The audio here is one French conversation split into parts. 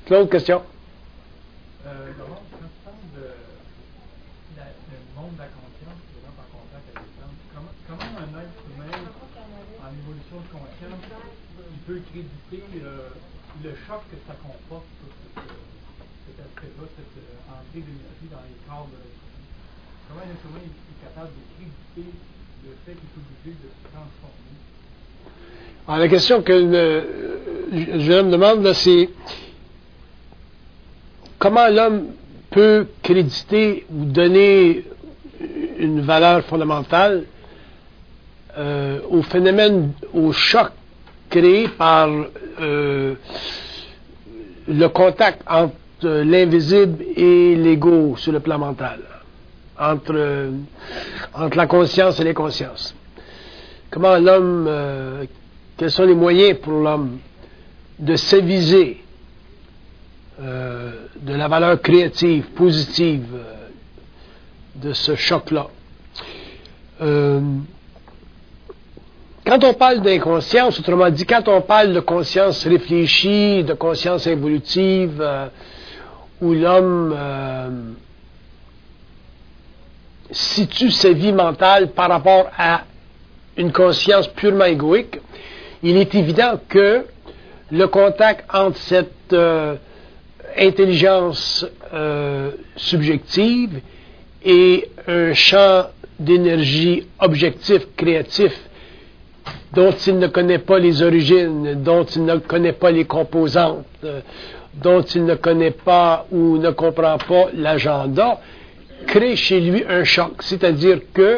Claude, question? Quand tu parles du monde de la conscience qui rentre en contact avec l'homme, comment un être humain en évolution de conscience il peut créditer le choc que ça comporte sur cet aspect-là, cette entrée d'énergie dans les corps de l'être humain? Comment un être humain est capable de créditer le fait qu'il est obligé de se transformer? Alors, la question que je me demande, là, c'est comment l'homme peut créditer ou donner une valeur fondamentale au phénomène, au choc créé par le contact entre l'invisible et l'ego sur le plan mental, entre la conscience et les consciences. Comment l'homme, quels sont les moyens pour l'homme de s'aviser de la valeur créative, positive de ce choc-là. Quand on parle d'inconscience, autrement dit, quand on parle de conscience réfléchie, de conscience évolutive, où l'homme situe sa vie mentale par rapport à une conscience purement égoïque, il est évident que le contact entre cette intelligence subjective et un champ d'énergie objectif, créatif, dont il ne connaît pas les origines, dont il ne connaît pas les composantes, dont il ne connaît pas ou ne comprend pas l'agenda, crée chez lui un choc. C'est-à-dire que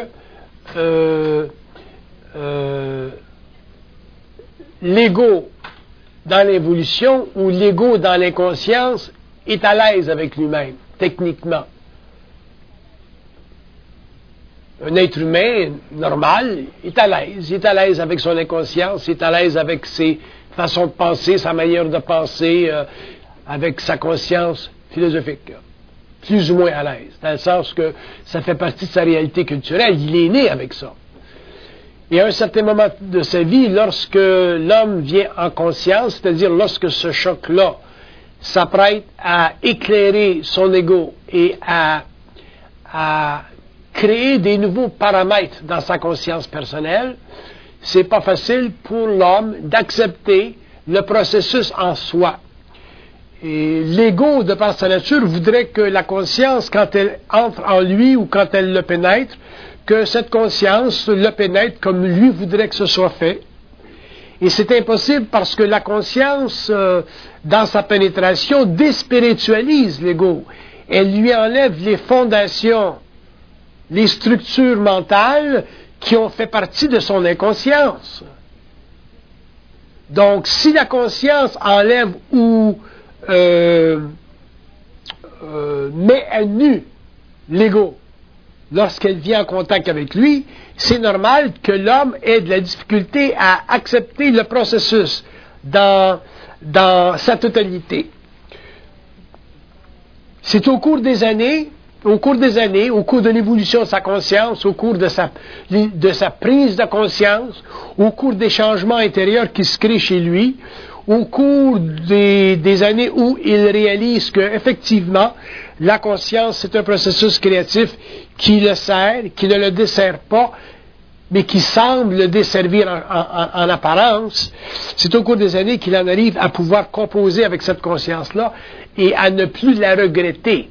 l'ego dans l'évolution ou l'ego dans l'inconscience est à l'aise avec lui-même, techniquement. Un être humain normal est à l'aise. Il est à l'aise avec son inconscience, il est à l'aise avec ses façons de penser, sa manière de penser, avec sa conscience philosophique. Plus ou moins à l'aise, dans le sens que ça fait partie de sa réalité culturelle. Il est né avec ça. Et à un certain moment de sa vie, lorsque l'homme vient en conscience, c'est-à-dire lorsque ce choc-là s'apprête à éclairer son ego et à créer des nouveaux paramètres dans sa conscience personnelle, c'est pas facile pour l'homme d'accepter le processus en soi. Et l'ego, de par sa nature, voudrait que la conscience, quand elle entre en lui ou quand elle le pénètre, que cette conscience le pénètre comme lui voudrait que ce soit fait. Et c'est impossible parce que la conscience, dans sa pénétration, déspiritualise l'ego. Elle lui enlève les fondations, les structures mentales qui ont fait partie de son inconscience. Donc, si la conscience enlève ou met à nu l'ego, lorsqu'elle vient en contact avec lui, c'est normal que l'homme ait de la difficulté à accepter le processus dans sa totalité. C'est au cours des années, au cours de l'évolution de sa conscience, au cours de sa prise de conscience, au cours des changements intérieurs qui se créent chez lui, au cours des années où il réalise qu'effectivement, la conscience, c'est un processus créatif qui le sert, qui ne le dessert pas, mais qui semble le desservir en apparence. C'est au cours des années qu'il en arrive à pouvoir composer avec cette conscience-là et à ne plus la regretter.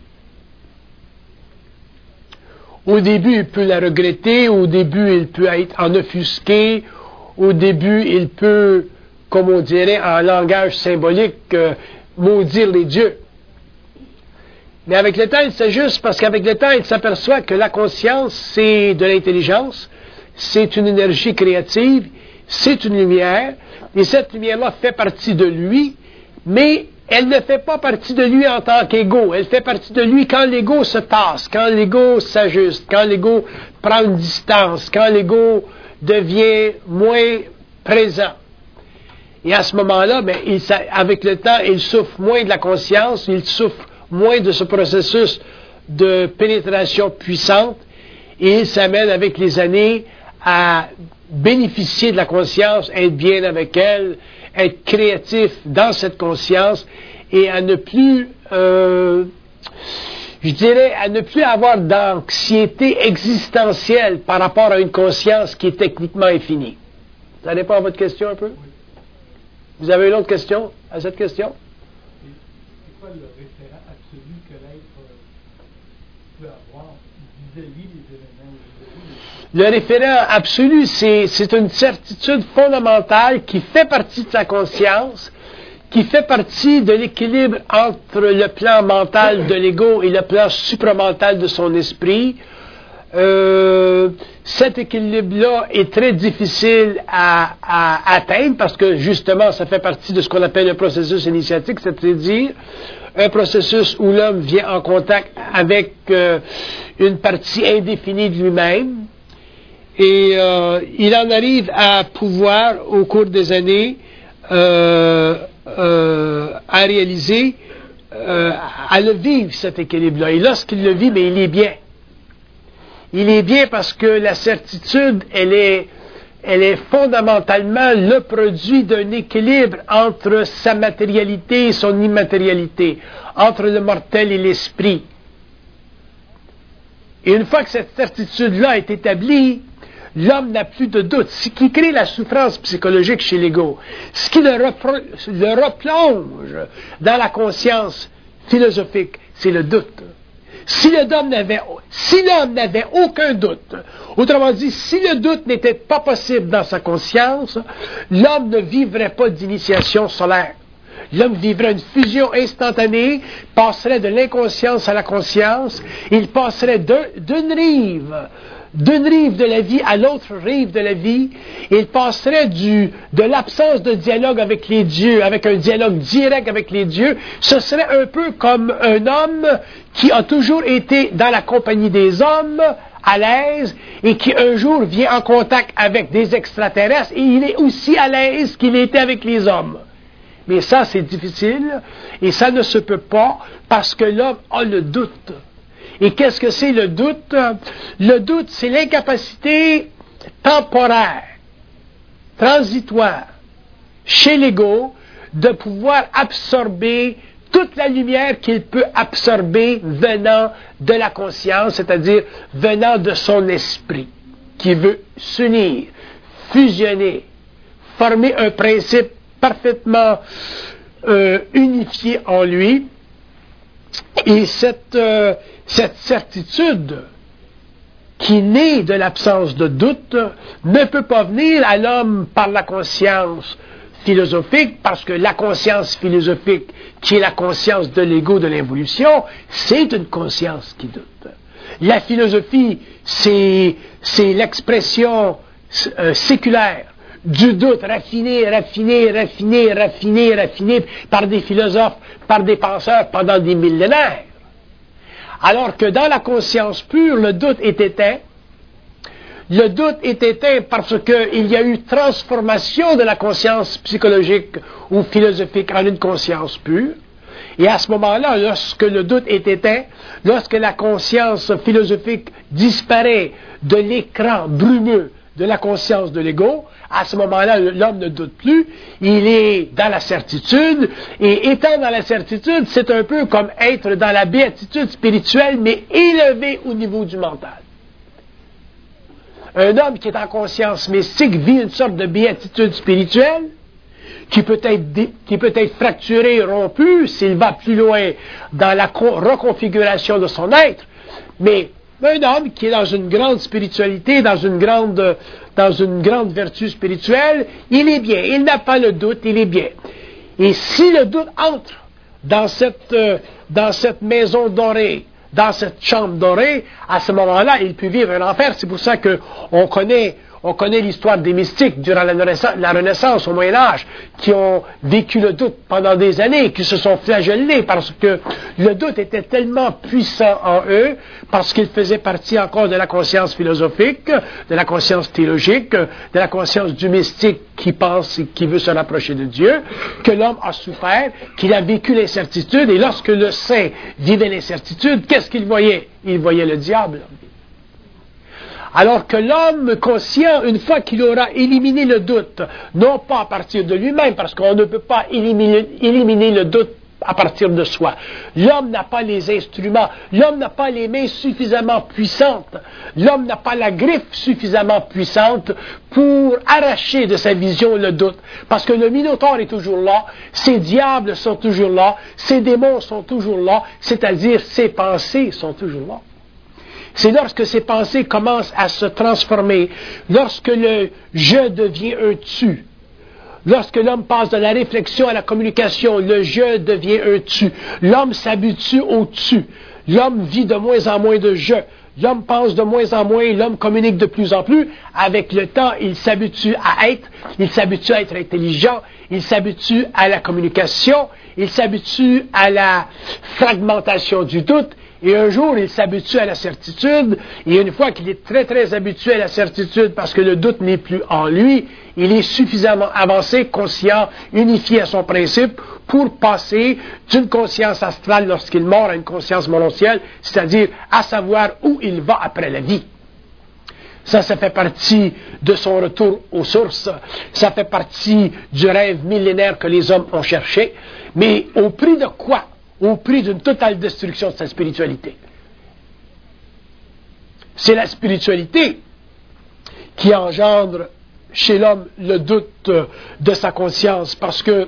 Au début, il peut la regretter, au début, il peut être en offusqué, au début, il peut, comme on dirait en langage symbolique, maudire les dieux. Mais avec le temps, il s'ajuste parce qu'avec le temps, il s'aperçoit que la conscience, c'est de l'intelligence, c'est une énergie créative, c'est une lumière, et cette lumière-là fait partie de lui, mais elle ne fait pas partie de lui en tant qu'ego. Elle fait partie de lui quand l'ego se tasse, quand l'ego s'ajuste, quand l'ego prend une distance, quand l'ego devient moins présent. Et à ce moment-là, avec le temps, il souffre moins de la conscience, il souffre moins de ce processus de pénétration puissante, et il s'amène avec les années à bénéficier de la conscience, être bien avec elle, être créatif dans cette conscience et à ne plus, je dirais, à ne plus avoir d'anxiété existentielle par rapport à une conscience qui est techniquement infinie. Ça répond à votre question un peu? Oui. Vous avez une autre question à cette question? C'est quoi le référent absolu que l'être peut avoir vis-à-vis des événements ou vis-à-vis des... Le référent absolu, c'est une certitude fondamentale qui fait partie de sa conscience, qui fait partie de l'équilibre entre le plan mental de l'ego et le plan supramental de son esprit. Cet équilibre-là est très difficile à atteindre parce que justement ça fait partie de ce qu'on appelle un processus initiatique, c'est-à-dire un processus où l'homme vient en contact avec une partie indéfinie de lui-même et il en arrive à pouvoir au cours des années à réaliser, à le vivre cet équilibre-là. Et lorsqu'il le vit, mais il est bien. Il est bien parce que la certitude, elle est fondamentalement le produit d'un équilibre entre sa matérialité et son immatérialité, entre le mortel et l'esprit. Et une fois que cette certitude-là est établie, l'homme n'a plus de doute. Ce qui crée la souffrance psychologique chez l'ego, ce qui le replonge dans la conscience philosophique, c'est le doute. Si l'homme n'avait aucun doute, autrement dit, si le doute n'était pas possible dans sa conscience, l'homme ne vivrait pas d'initiation solaire. L'homme vivrait une fusion instantanée, passerait de l'inconscience à la conscience, il passerait d'une rive de la vie à l'autre rive de la vie, il passerait de l'absence de dialogue avec les dieux, avec un dialogue direct avec les dieux. Ce serait un peu comme un homme qui a toujours été dans la compagnie des hommes, à l'aise, et qui un jour vient en contact avec des extraterrestres, et il est aussi à l'aise qu'il était avec les hommes. Mais ça, c'est difficile, et ça ne se peut pas, parce que l'homme a le doute. Et qu'est-ce que c'est le doute? Le doute, c'est l'incapacité temporaire, transitoire, chez l'ego, de pouvoir absorber toute la lumière qu'il peut absorber venant de la conscience, c'est-à-dire venant de son esprit, qui veut s'unir, fusionner, former un principe parfaitement unifié en lui. Et cette certitude qui naît de l'absence de doute ne peut pas venir à l'homme par la conscience philosophique, parce que la conscience philosophique, qui est la conscience de l'ego de l'évolution, c'est une conscience qui doute. La philosophie, c'est l'expression séculaire du doute raffiné par des philosophes, par des penseurs pendant des millénaires. Alors que dans la conscience pure, le doute est éteint. Le doute est éteint parce qu'il y a eu transformation de la conscience psychologique ou philosophique en une conscience pure. Et à ce moment-là, lorsque le doute est éteint, lorsque la conscience philosophique disparaît de l'écran brumeux de la conscience de l'ego, à ce moment-là, l'homme ne doute plus, il est dans la certitude, et étant dans la certitude, c'est un peu comme être dans la béatitude spirituelle, mais élevé au niveau du mental. Un homme qui est en conscience mystique vit une sorte de béatitude spirituelle, qui peut être fracturée, rompue, s'il va plus loin dans la reconfiguration de son être, mais un homme qui est dans une grande spiritualité, dans une grande vertu spirituelle, il est bien. Il n'a pas le doute, il est bien. Et si le doute entre dans cette maison dorée, dans cette chambre dorée, à ce moment-là, il peut vivre un enfer. C'est pour ça qu'on connaît l'histoire des mystiques durant la Renaissance, au Moyen-Âge, qui ont vécu le doute pendant des années, qui se sont flagellés parce que le doute était tellement puissant en eux, parce qu'il faisait partie encore de la conscience philosophique, de la conscience théologique, de la conscience du mystique qui pense et qui veut se rapprocher de Dieu, que l'homme a souffert, qu'il a vécu l'incertitude, et lorsque le saint vivait l'incertitude, qu'est-ce qu'il voyait? Il voyait le diable. Alors que l'homme conscient, une fois qu'il aura éliminé le doute, non pas à partir de lui-même, parce qu'on ne peut pas éliminer le doute à partir de soi. L'homme n'a pas les instruments, l'homme n'a pas les mains suffisamment puissantes, l'homme n'a pas la griffe suffisamment puissante pour arracher de sa vision le doute. Parce que le Minotaure est toujours là, ses diables sont toujours là, ses démons sont toujours là, c'est-à-dire ses pensées sont toujours là. C'est lorsque ces pensées commencent à se transformer, lorsque le je devient un tu, lorsque l'homme passe de la réflexion à la communication, le je devient un tu. L'homme s'habitue au tu. L'homme vit de moins en moins de je. L'homme pense de moins en moins, l'homme communique de plus en plus. Avec le temps, il s'habitue à être intelligent, il s'habitue à la communication, il s'habitue à la fragmentation du doute. Et un jour, il s'habitue à la certitude, et une fois qu'il est très, très habitué à la certitude, parce que le doute n'est plus en lui, il est suffisamment avancé, conscient, unifié à son principe, pour passer d'une conscience astrale lorsqu'il mord à une conscience mononcielle, c'est-à-dire à savoir où il va après la vie. Ça fait partie de son retour aux sources, ça fait partie du rêve millénaire que les hommes ont cherché, mais au prix de quoi? Au prix d'une totale destruction de sa spiritualité. C'est la spiritualité qui engendre chez l'homme le doute de sa conscience, parce que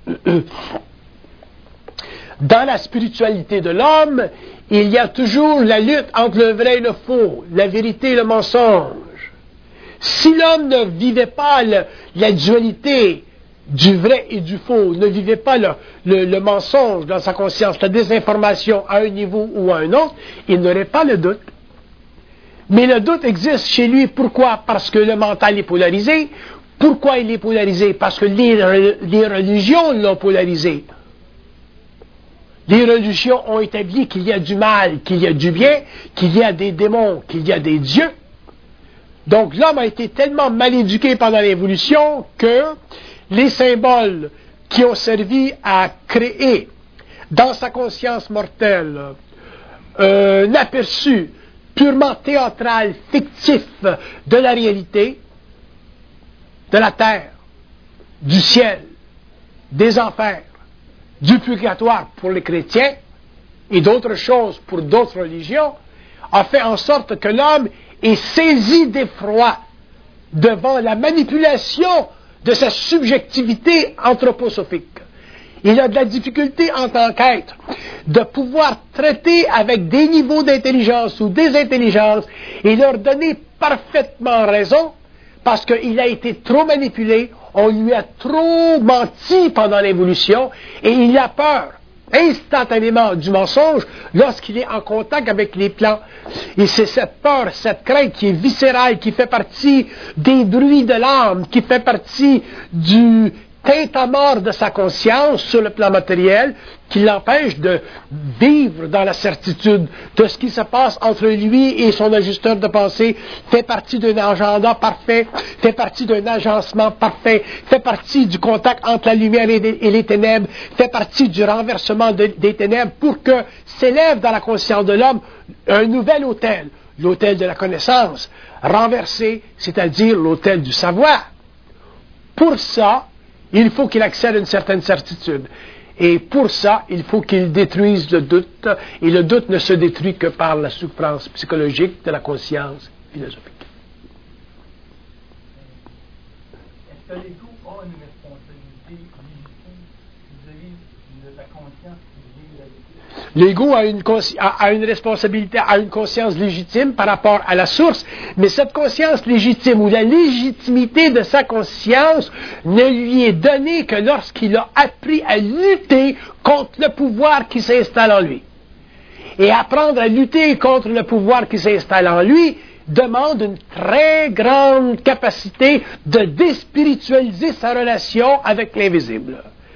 dans la spiritualité de l'homme, il y a toujours la lutte entre le vrai et le faux, la vérité et le mensonge. Si l'homme ne vivait pas la dualité du vrai et du faux, ne vivait pas le mensonge dans sa conscience, la désinformation à un niveau ou à un autre, il n'aurait pas le doute. Mais le doute existe chez lui. Pourquoi? Parce que le mental est polarisé. Pourquoi il est polarisé? Parce que les religions l'ont polarisé. Les religions ont établi qu'il y a du mal, qu'il y a du bien, qu'il y a des démons, qu'il y a des dieux. Donc l'homme a été tellement mal éduqué pendant l'évolution que les symboles qui ont servi à créer dans sa conscience mortelle un aperçu purement théâtral, fictif de la réalité, de la terre, du ciel, des enfers, du purgatoire pour les chrétiens et d'autres choses pour d'autres religions, a fait en sorte que l'homme est saisi d'effroi devant la manipulation de sa subjectivité anthroposophique. Il a de la difficulté en tant qu'être de pouvoir traiter avec des niveaux d'intelligence ou des intelligences et leur donner parfaitement raison parce qu'il a été trop manipulé, on lui a trop menti pendant l'évolution et il a peur instantanément du mensonge lorsqu'il est en contact avec les plans. Et c'est cette peur, cette crainte qui est viscérale, qui fait partie des bruits de l'âme, qui fait partie du tintamarre de sa conscience sur le plan matériel, qui l'empêche de vivre dans la certitude de ce qui se passe entre lui et son ajusteur de pensée, fait partie d'un agenda parfait, fait partie d'un agencement parfait, fait partie du contact entre la lumière et les ténèbres, fait partie du renversement des ténèbres pour que s'élève dans la conscience de l'homme un nouvel autel, l'autel de la connaissance, renversé, c'est-à-dire l'autel du savoir. Pour ça, il faut qu'il accède à une certaine certitude. Et pour ça, il faut qu'il détruise le doute. Et le doute ne se détruit que par la souffrance psychologique de la conscience philosophique. Est-ce que l'ego a une responsabilité légitime vis-à-vis de la conscience qui vit la vérité? L'ego a une responsabilité, a une conscience légitime par rapport à la source, mais cette conscience légitime ou la légitimité de sa conscience ne lui est donnée que lorsqu'il a appris à lutter contre le pouvoir qui s'installe en lui. Et apprendre à lutter contre le pouvoir qui s'installe en lui demande une très grande capacité de déspiritualiser sa relation avec l'invisible.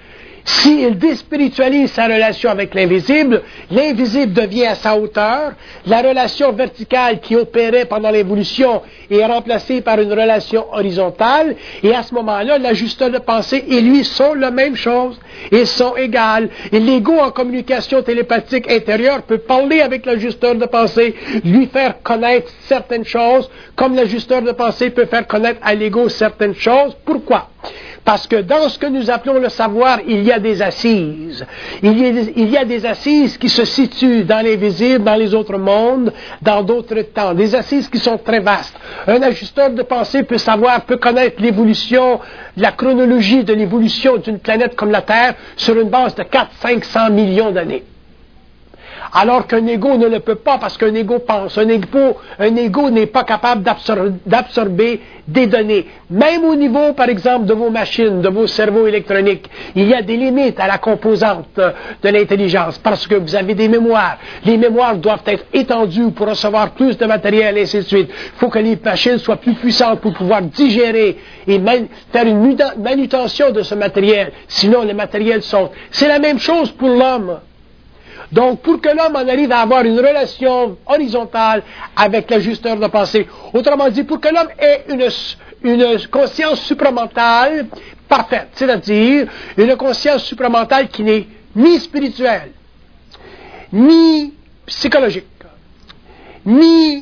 S'il déspiritualise sa relation avec l'invisible, l'invisible devient à sa hauteur, la relation verticale qui opérait pendant l'évolution est remplacée par une relation horizontale, et à ce moment-là, l'ajusteur de pensée et lui sont la même chose, ils sont égales. Et l'ego en communication télépathique intérieure peut parler avec l'ajusteur de pensée, lui faire connaître certaines choses, comme l'ajusteur de pensée peut faire connaître à l'ego certaines choses. Pourquoi? Parce que dans ce que nous appelons le savoir, il y a des assises. Il y a des assises qui se situent dans l'invisible, dans les autres mondes, dans d'autres temps. Des assises qui sont très vastes. Un ajusteur de pensée peut connaître l'évolution, la chronologie de l'évolution d'une planète comme la Terre sur une base de 400-500 millions d'années. Alors qu'un ego ne le peut pas parce qu'un ego pense. Un ego n'est pas capable d'absorber des données. Même au niveau, par exemple, de vos machines, de vos cerveaux électroniques, il y a des limites à la composante de l'intelligence parce que vous avez des mémoires. Les mémoires doivent être étendues pour recevoir plus de matériel et ainsi de suite. Il faut que les machines soient plus puissantes pour pouvoir digérer et faire une manutention de ce matériel. Sinon, le matériel saute. C'est la même chose pour l'homme. Donc, pour que l'homme en arrive à avoir une relation horizontale avec l'ajusteur de pensée, autrement dit, pour que l'homme ait une conscience supramentale parfaite, c'est-à-dire une conscience supramentale qui n'est ni spirituelle, ni psychologique, ni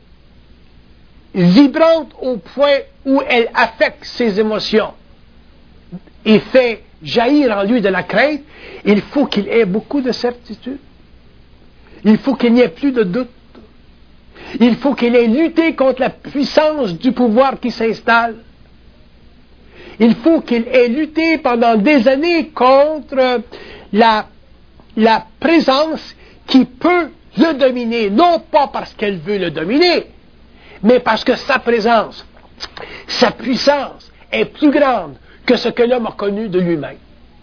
vibrante au point où elle affecte ses émotions et fait jaillir en lui de la crainte, il faut qu'il ait beaucoup de certitude. Il faut qu'il n'y ait plus de doute. Il faut qu'il ait lutté contre la puissance du pouvoir qui s'installe. Il faut qu'il ait lutté pendant des années contre la présence qui peut le dominer, non pas parce qu'elle veut le dominer, mais parce que sa présence, sa puissance est plus grande que ce que l'homme a connu de lui-même.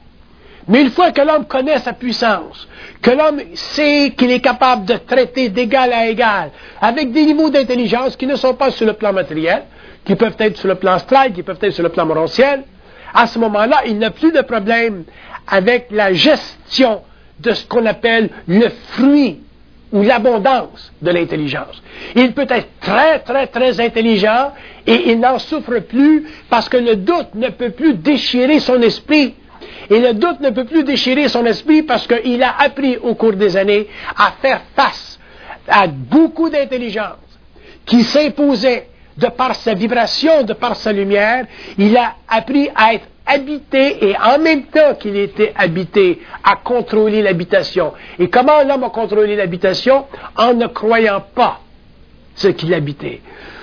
Mais une fois que l'homme connaît sa puissance, que l'homme sait qu'il est capable de traiter d'égal à égal, avec des niveaux d'intelligence qui ne sont pas sur le plan matériel, qui peuvent être sur le plan astral, qui peuvent être sur le plan morontiel, à ce moment-là, il n'a plus de problème avec la gestion de ce qu'on appelle le fruit ou l'abondance de l'intelligence. Il peut être très, très, très intelligent et il n'en souffre plus parce que le doute ne peut plus déchirer son esprit. Et le doute ne peut plus déchirer son esprit parce qu'il a appris au cours des années à faire face à beaucoup d'intelligence qui s'imposait de par sa vibration, de par sa lumière. Il a appris à être habité et en même temps qu'il était habité, à contrôler l'habitation. Et comment l'homme a contrôlé l'habitation? En ne croyant pas ce qu'il habitait,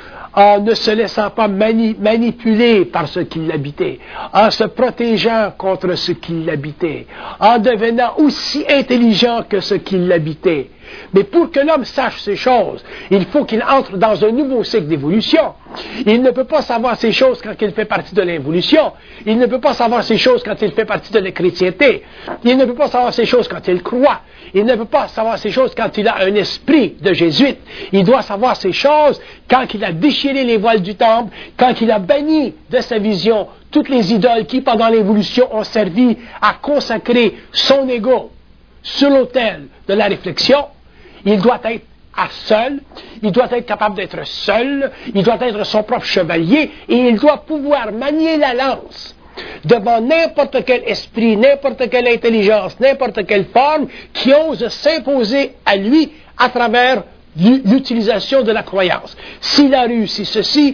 en ne se laissant pas manipuler par ce qui l'habitait, en se protégeant contre ce qui l'habitait, en devenant aussi intelligent que ce qui l'habitait. Mais pour que l'homme sache ces choses, il faut qu'il entre dans un nouveau cycle d'évolution. Il ne peut pas savoir ces choses quand il fait partie de l'involution. Il ne peut pas savoir ces choses quand il fait partie de la chrétienté. Il ne peut pas savoir ces choses quand il croit. Il ne peut pas savoir ces choses quand il a un esprit de jésuite. Il doit savoir ces choses quand il a déchiré les voiles du temple, quand il a banni de sa vision toutes les idoles qui, pendant l'évolution, ont servi à consacrer son ego sur l'autel de la réflexion. Il doit être seul, il doit être capable d'être seul, il doit être son propre chevalier et il doit pouvoir manier la lance devant n'importe quel esprit, n'importe quelle intelligence, n'importe quelle forme qui ose s'imposer à lui à travers l'utilisation de la croyance. S'il a réussi ceci,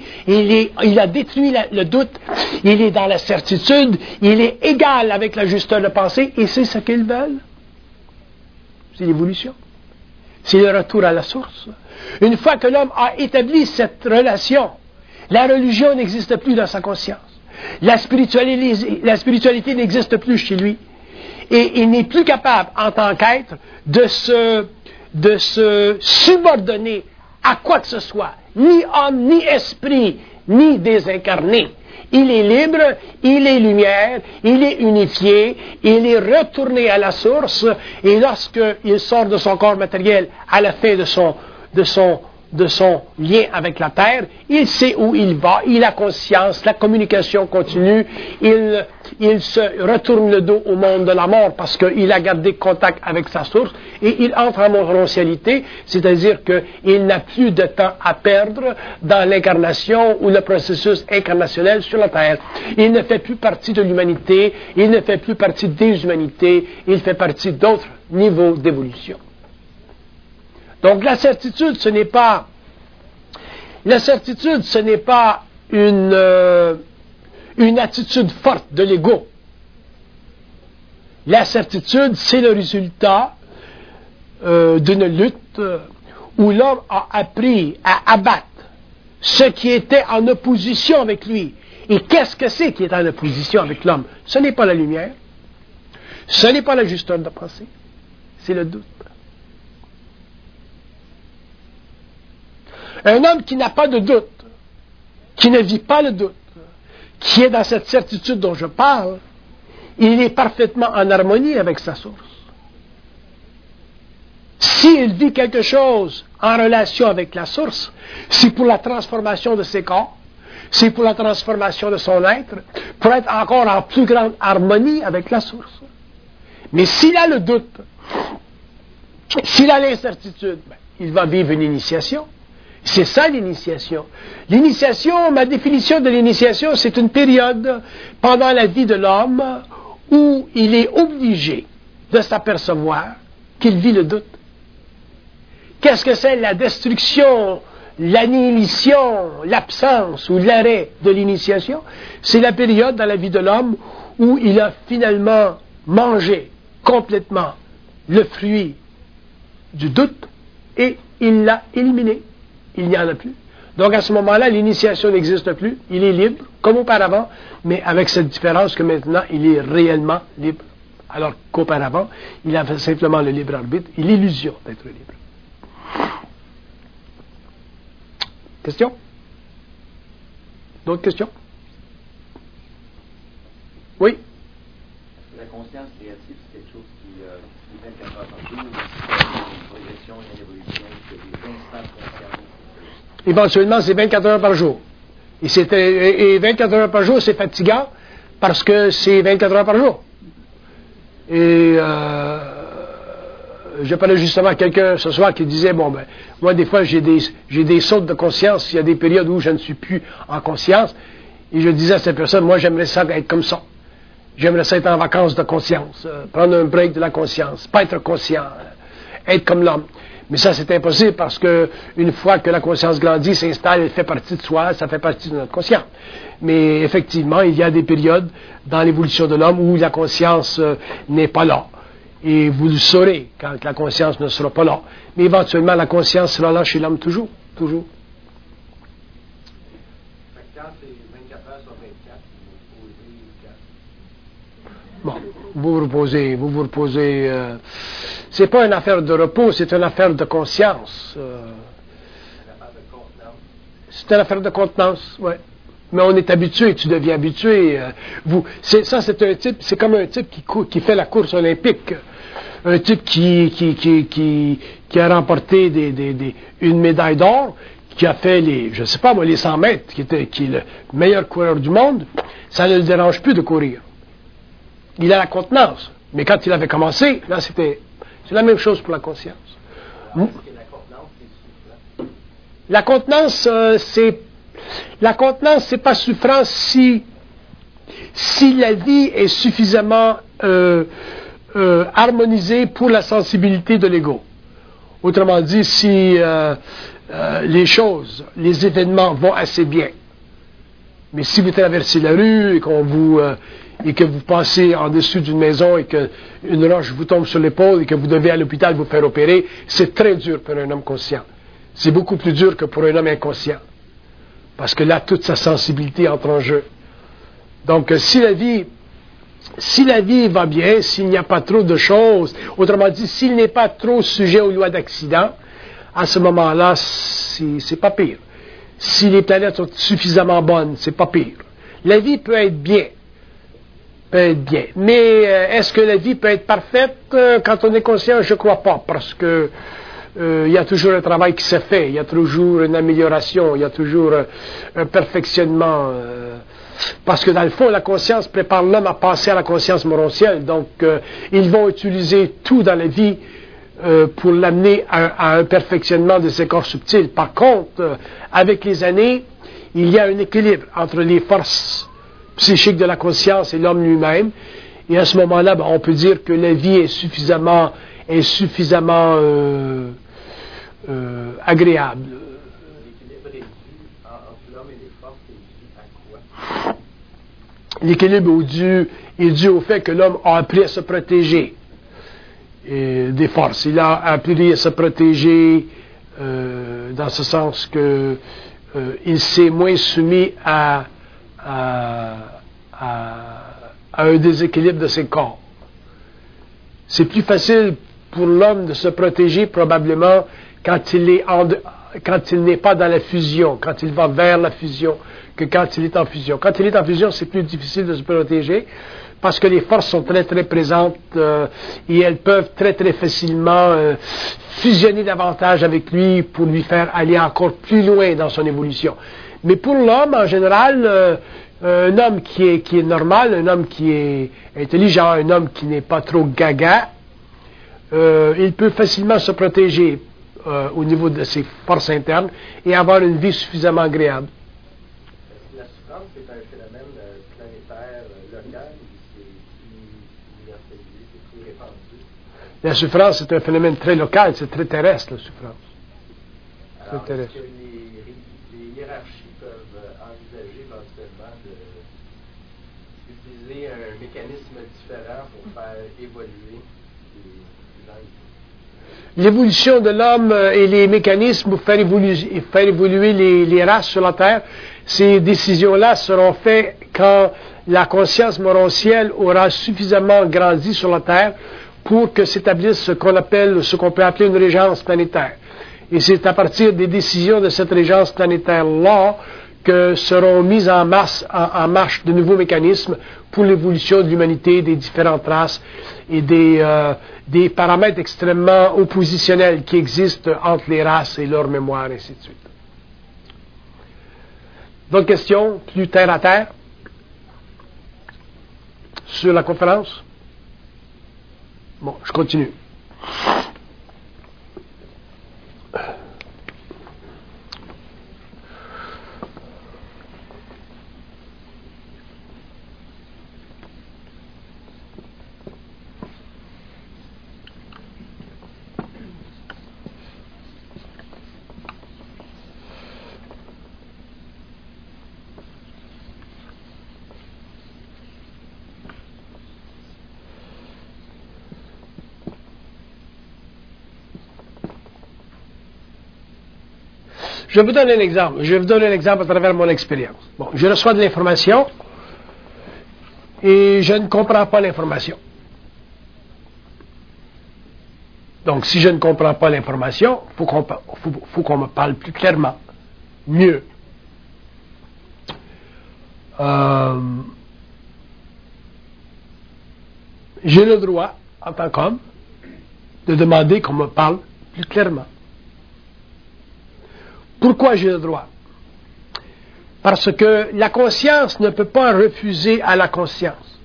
il a détruit le doute, il est dans la certitude, il est égal avec l'ajusteur de pensée et c'est ce qu'ils veulent. C'est l'évolution. C'est le retour à la source. Une fois que l'homme a établi cette relation, la religion n'existe plus dans sa conscience. La spiritualité n'existe plus chez lui. Et il n'est plus capable, en tant qu'être, de se subordonner à quoi que ce soit, ni homme, ni esprit, ni désincarné. Il est libre, il est lumière, il est unifié, il est retourné à la source, et lorsqu'il sort de son corps matériel à la fin de de son lien avec la Terre, il sait où il va, il a conscience, la communication continue, il se retourne le dos au monde de la mort parce qu'il a gardé contact avec sa source et il entre en montialité, c'est-à-dire qu'il n'a plus de temps à perdre dans l'incarnation ou le processus incarnationnel sur la Terre. Il ne fait plus partie de l'humanité, il ne fait plus partie des humanités, il fait partie d'autres niveaux d'évolution. Donc la certitude, ce n'est pas une attitude forte de l'ego. La certitude, c'est le résultat d'une lutte où l'homme a appris à abattre ce qui était en opposition avec lui. Et qu'est-ce que c'est qui est en opposition avec l'homme? Ce n'est pas la lumière, ce n'est pas la justeur de pensée, c'est le doute. Un homme qui n'a pas de doute, qui ne vit pas le doute, qui est dans cette certitude dont je parle, il est parfaitement en harmonie avec sa source. S'il vit quelque chose en relation avec la source, c'est pour la transformation de ses corps, c'est pour la transformation de son être, pour être encore en plus grande harmonie avec la source. Mais s'il a le doute, s'il a l'incertitude, il va vivre une initiation. C'est ça l'initiation. L'initiation, ma définition de l'initiation, c'est une période pendant la vie de l'homme où il est obligé de s'apercevoir qu'il vit le doute. Qu'est-ce que c'est la destruction, l'annihilation, l'absence ou l'arrêt de l'initiation? C'est la période dans la vie de l'homme où il a finalement mangé complètement le fruit du doute et il l'a éliminé. Il n'y en a plus. Donc à ce moment-là, l'initiation n'existe plus. Il est libre, comme auparavant, mais avec cette différence que maintenant, il est réellement libre. Alors qu'auparavant, il avait simplement le libre arbitre et l'illusion d'être libre. Question? D'autres questions? Oui? La conscience créative, c'est quelque chose qui 24 heures par jour, une progression, une évolution, c'est des instants de conscience. Éventuellement, c'est 24 heures par jour. Et 24 heures par jour, c'est fatigant parce que c'est 24 heures par jour. Et je parlais justement à quelqu'un ce soir qui disait, moi des fois j'ai des sautes de conscience, il y a des périodes où je ne suis plus en conscience, et je disais à cette personne, moi j'aimerais ça être comme ça. J'aimerais ça être en vacances de conscience, prendre un break de la conscience, pas être conscient, être comme l'homme. Mais ça, c'est impossible parce que une fois que la conscience grandit, s'installe, elle fait partie de soi, ça fait partie de notre conscience. Mais effectivement, il y a des périodes dans l'évolution de l'homme où la conscience n'est pas là. Et vous le saurez quand la conscience ne sera pas là. Mais éventuellement, la conscience sera là chez l'homme toujours. Toujours. Quand c'est 24 heures sur 24, vous vous reposez. C'est pas une affaire de repos, c'est une affaire de conscience. C'est une affaire de contenance, oui. Mais on est habitué, tu deviens habitué. C'est un type, c'est comme un type qui fait la course olympique. Un type qui a remporté une médaille d'or, qui a fait les 100 mètres, qui est le meilleur coureur du monde, ça ne le dérange plus de courir. Il a la contenance. Mais quand il avait commencé, là, c'est la même chose pour la conscience. La contenance, c'est pas souffrant si la vie est suffisamment harmonisée pour la sensibilité de l'ego. Autrement dit, si les choses, les événements vont assez bien. Mais si vous traversez la rue et que vous passez en dessous d'une maison et qu'une roche vous tombe sur l'épaule et que vous devez à l'hôpital vous faire opérer, c'est très dur pour un homme conscient. C'est beaucoup plus dur que pour un homme inconscient. Parce que là, toute sa sensibilité entre en jeu. Donc, si la vie va bien, s'il n'y a pas trop de choses, autrement dit, s'il n'est pas trop sujet aux lois d'accident, à ce moment-là, c'est pas pire. Si les planètes sont suffisamment bonnes, c'est pas pire. La vie peut être bien. Mais est-ce que la vie peut être parfaite quand on est conscient? Je ne crois pas, parce que il y a toujours un travail qui se fait, il y a toujours une amélioration, il y a toujours un perfectionnement. Parce que dans le fond, la conscience prépare l'homme à passer à la conscience morontielle. Donc, ils vont utiliser tout dans la vie pour l'amener à un perfectionnement de ses corps subtils. Par contre, avec les années, il y a un équilibre entre les forces psychiques de la conscience et l'homme lui-même. Et à ce moment-là, on peut dire que la vie est suffisamment agréable. L'équilibre est dû entre l'homme et les forces, est dû à quoi? L'équilibre est dû au fait que l'homme a appris à se protéger des forces. Il a appris à se protéger dans ce sens que il s'est moins soumis à un déséquilibre de ses corps. C'est plus facile pour l'homme de se protéger probablement quand il n'est pas dans la fusion, quand il va vers la fusion, que quand il est en fusion. Quand il est en fusion, c'est plus difficile de se protéger parce que les forces sont très très présentes et elles peuvent très très facilement fusionner davantage avec lui pour lui faire aller encore plus loin dans son évolution. Mais pour l'homme, en général, un homme qui est normal, un homme qui est intelligent, un homme qui n'est pas trop gaga, il peut facilement se protéger au niveau de ses forces internes et avoir une vie suffisamment agréable. La souffrance, c'est un phénomène planétaire local ou c'est plus universalisé, c'est plus répandu? La souffrance, c'est un phénomène très local, c'est très terrestre, la souffrance. Alors, est-ce que les hiérarchies peuvent envisager éventuellement d'utiliser un mécanisme différent pour faire évoluer les êtres? L'évolution de l'homme et les mécanismes pour faire évoluer les races sur la Terre, ces décisions-là seront faites quand la conscience morontielle aura suffisamment grandi sur la Terre pour que s'établisse ce qu'on peut appeler une régence planétaire. Et c'est à partir des décisions de cette régence planétaire-là que seront mis en marche de nouveaux mécanismes pour l'évolution de l'humanité, des différentes races et des paramètres extrêmement oppositionnels qui existent entre les races et leur mémoire, et ainsi de suite. D'autres questions, plus terre à terre, sur la conférence? Bon, je continue. Je vais vous donner un exemple. Je vais vous donner un exemple à travers mon expérience. Bon, je reçois de l'information et je ne comprends pas l'information. Donc, si je ne comprends pas l'information, il faut qu'on me parle plus clairement, mieux. J'ai le droit, en tant qu'homme, de demander qu'on me parle plus clairement. Pourquoi j'ai le droit? Parce que la conscience ne peut pas refuser à la conscience.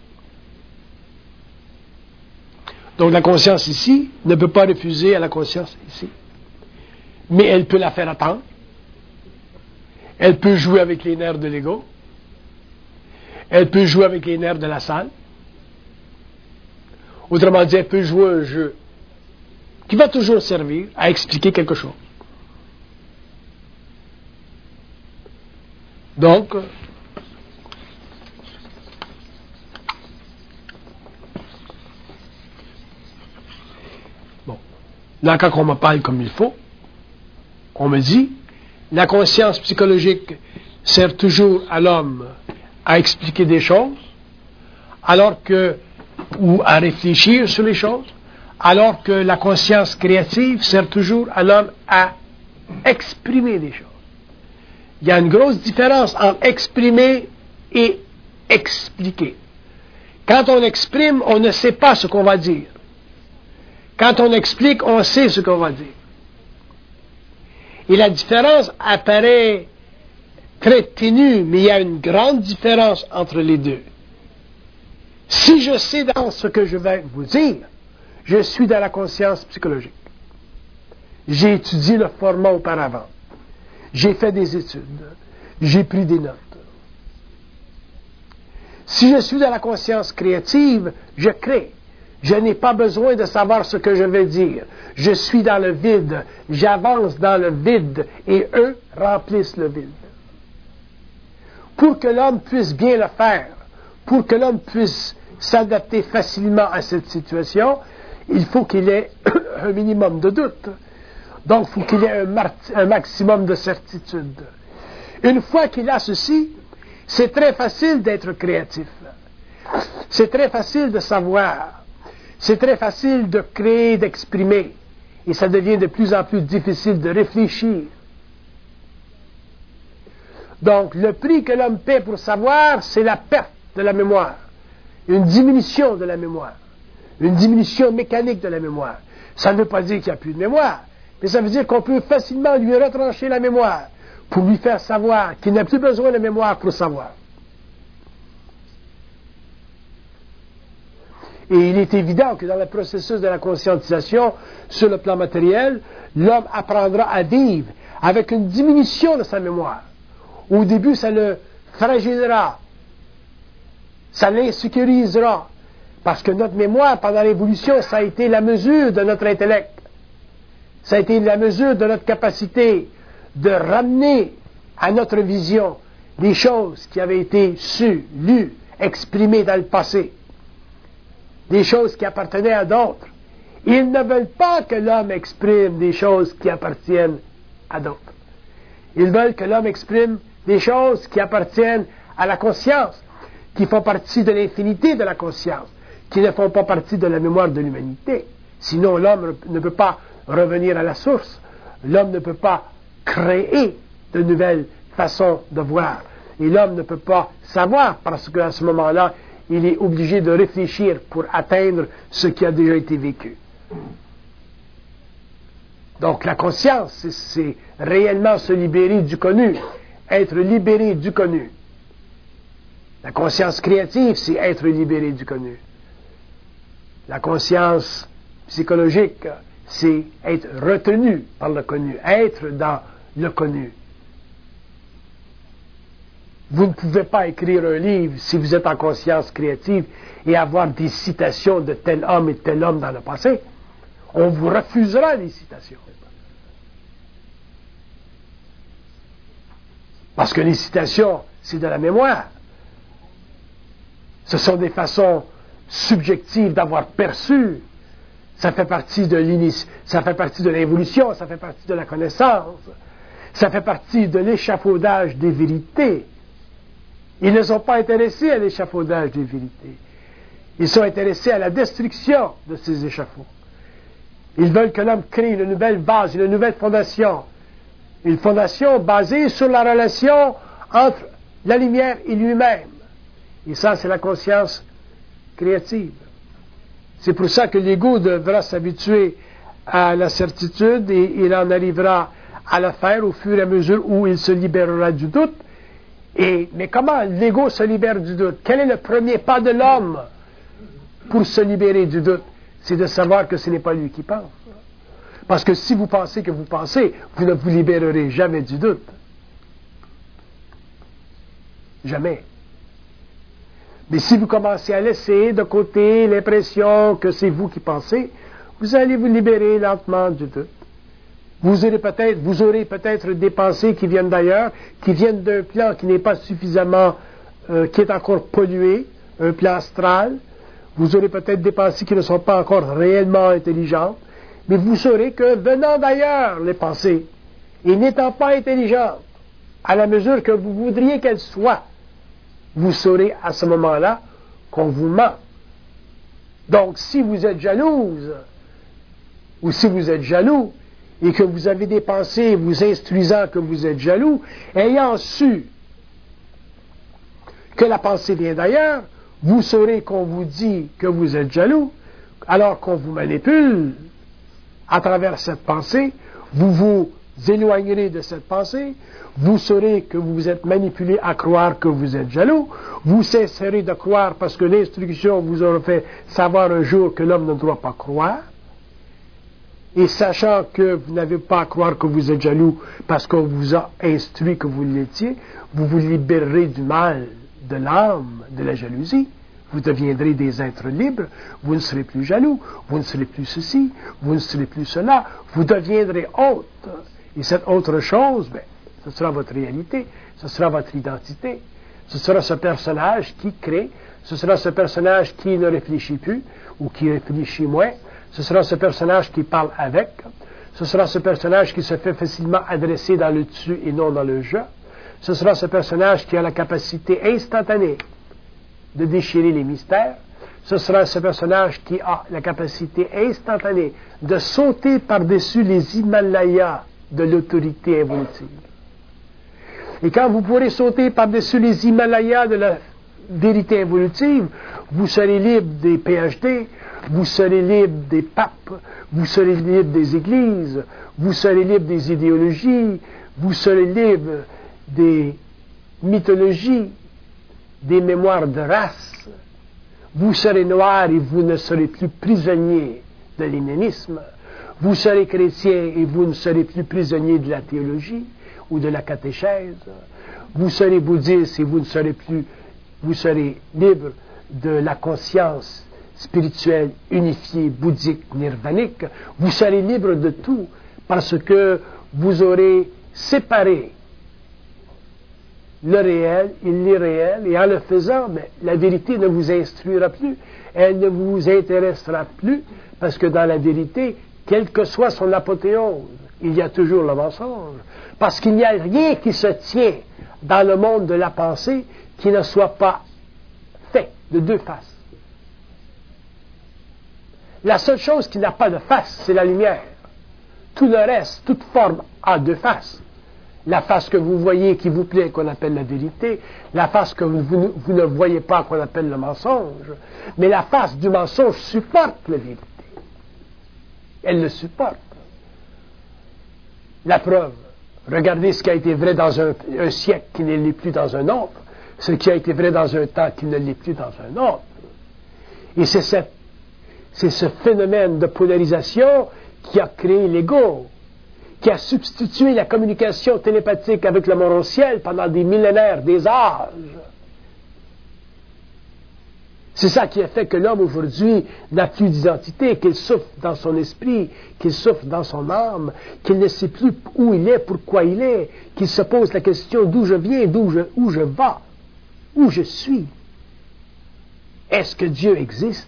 Donc la conscience ici ne peut pas refuser à la conscience ici. Mais elle peut la faire attendre. Elle peut jouer avec les nerfs de l'ego. Elle peut jouer avec les nerfs de la salle. Autrement dit, elle peut jouer un jeu qui va toujours servir à expliquer quelque chose. Donc, bon, là, quand on me parle comme il faut, on me dit, la conscience psychologique sert toujours à l'homme à expliquer des choses, ou à réfléchir sur les choses, alors que la conscience créative sert toujours à l'homme à exprimer des choses. Il y a une grosse différence entre exprimer et expliquer. Quand on exprime, on ne sait pas ce qu'on va dire. Quand on explique, on sait ce qu'on va dire. Et la différence apparaît très ténue, mais il y a une grande différence entre les deux. Si je sais dans ce que je vais vous dire, je suis dans la conscience psychologique. J'ai étudié le format auparavant. J'ai fait des études. J'ai pris des notes. Si je suis dans la conscience créative, je crée. Je n'ai pas besoin de savoir ce que je vais dire. Je suis dans le vide. J'avance dans le vide et eux remplissent le vide. Pour que l'homme puisse bien le faire, pour que l'homme puisse s'adapter facilement à cette situation, il faut qu'il ait un minimum de doute. Donc, il faut qu'il ait un maximum de certitude. Une fois qu'il a ceci, c'est très facile d'être créatif. C'est très facile de savoir. C'est très facile de créer, d'exprimer. Et ça devient de plus en plus difficile de réfléchir. Donc, le prix que l'homme paie pour savoir, c'est la perte de la mémoire. Une diminution de la mémoire. Une diminution mécanique de la mémoire. Ça ne veut pas dire qu'il n'y a plus de mémoire, mais ça veut dire qu'on peut facilement lui retrancher la mémoire pour lui faire savoir qu'il n'a plus besoin de mémoire pour savoir. Et il est évident que dans le processus de la conscientisation, sur le plan matériel, l'homme apprendra à vivre avec une diminution de sa mémoire. Au début, ça le fragilisera, ça l'insécurisera, parce que notre mémoire, pendant l'évolution, ça a été la mesure de notre intellect. Ça a été la mesure de notre capacité de ramener à notre vision des choses qui avaient été sues, lues, exprimées dans le passé. Des choses qui appartenaient à d'autres. Ils ne veulent pas que l'homme exprime des choses qui appartiennent à d'autres. Ils veulent que l'homme exprime des choses qui appartiennent à la conscience, qui font partie de l'infinité de la conscience, qui ne font pas partie de la mémoire de l'humanité. Sinon, l'homme ne peut pas revenir à la source. L'homme ne peut pas créer de nouvelles façons de voir. Et l'homme ne peut pas savoir parce qu'à ce moment-là, il est obligé de réfléchir pour atteindre ce qui a déjà été vécu. Donc la conscience, c'est réellement se libérer du connu, être libéré du connu. La conscience créative, c'est être libéré du connu. La conscience psychologique, c'est être retenu par le connu, être dans le connu. Vous ne pouvez pas écrire un livre si vous êtes en conscience créative et avoir des citations de tel homme et tel homme dans le passé. On vous refusera les citations. Parce que les citations, c'est de la mémoire. Ce sont des façons subjectives d'avoir perçu. Ça fait partie de l'évolution, ça fait partie de la connaissance, ça fait partie de l'échafaudage des vérités. Ils ne sont pas intéressés à l'échafaudage des vérités. Ils sont intéressés à la destruction de ces échafauds. Ils veulent que l'homme crée une nouvelle base, une nouvelle fondation. Une fondation basée sur la relation entre la lumière et lui-même. Et ça, c'est la conscience créative. C'est pour ça que l'ego devra s'habituer à la certitude et il en arrivera à le faire au fur et à mesure où il se libérera du doute. Mais comment l'ego se libère du doute? Quel est le premier pas de l'homme pour se libérer du doute? C'est de savoir que ce n'est pas lui qui pense. Parce que si vous pensez que vous pensez, vous ne vous libérerez jamais du doute. Jamais. Mais si vous commencez à laisser de côté l'impression que c'est vous qui pensez, vous allez vous libérer lentement du doute. Vous aurez peut-être des pensées qui viennent d'ailleurs, qui viennent d'un plan qui n'est pas suffisamment, qui est encore pollué, un plan astral. Vous aurez peut-être des pensées qui ne sont pas encore réellement intelligentes, mais vous saurez que venant d'ailleurs les pensées, et n'étant pas intelligentes, à la mesure que vous voudriez qu'elles soient, vous saurez à ce moment-là qu'on vous ment. Donc, si vous êtes jalouse, ou si vous êtes jaloux, et que vous avez des pensées vous instruisant que vous êtes jaloux, ayant su que la pensée vient d'ailleurs, vous saurez qu'on vous dit que vous êtes jaloux, alors qu'on vous manipule à travers cette pensée, vous vous éloignerez de cette pensée, vous saurez que vous êtes manipulé à croire que vous êtes jaloux, vous cesserez de croire parce que l'instruction vous aura fait savoir un jour que l'homme ne doit pas croire, et sachant que vous n'avez pas à croire que vous êtes jaloux parce qu'on vous a instruit que vous l'étiez, vous vous libérerez du mal de l'âme, de la jalousie. Vous deviendrez des êtres libres, vous ne serez plus jaloux, vous ne serez plus ceci, vous ne serez plus cela, vous deviendrez autre. Et cette autre chose, ce sera votre réalité, ce sera votre identité, ce sera ce personnage qui crée, ce sera ce personnage qui ne réfléchit plus ou qui réfléchit moins, ce sera ce personnage qui parle avec, ce sera ce personnage qui se fait facilement adresser dans le tu et non dans le je, ce sera ce personnage qui a la capacité instantanée de déchirer les mystères, ce sera ce personnage qui a la capacité instantanée de sauter par-dessus les Himalayas de l'autorité évolutive. Et quand vous pourrez sauter par-dessus les Himalayas de la vérité évolutive, vous serez libre des PhD, vous serez libre des papes, vous serez libre des églises, vous serez libre des idéologies, vous serez libre des mythologies, des mémoires de race. Vous serez noir et vous ne serez plus prisonnier de l'hénénisme. Vous serez chrétien et vous ne serez plus prisonnier de la théologie ou de la catéchèse. Vous serez bouddhiste et vous serez libre de la conscience spirituelle unifiée, bouddhique, nirvanique. Vous serez libre de tout parce que vous aurez séparé le réel et l'irréel, et en le faisant, la vérité ne vous instruira plus, elle ne vous intéressera plus, parce que dans la vérité, quelle que soit son apothéose, il y a toujours le mensonge, parce qu'il n'y a rien qui se tient dans le monde de la pensée qui ne soit pas fait de deux faces. La seule chose qui n'a pas de face, c'est la lumière. Tout le reste, toute forme a deux faces. La face que vous voyez qui vous plaît, qu'on appelle la vérité, la face que vous ne voyez pas, qu'on appelle le mensonge, mais la face du mensonge supporte la vérité. Elle le supporte. La preuve, regardez ce qui a été vrai dans un siècle qui ne l'est plus dans un autre, ce qui a été vrai dans un temps qui ne l'est plus dans un autre. Et c'est ce phénomène de polarisation qui a créé l'ego, qui a substitué la communication télépathique avec le monde au ciel pendant des millénaires, des âges. C'est ça qui a fait que l'homme aujourd'hui n'a plus d'identité, qu'il souffre dans son esprit, qu'il souffre dans son âme, qu'il ne sait plus où il est, pourquoi il est, qu'il se pose la question d'où je viens, où je vais, où je suis. Est-ce que Dieu existe?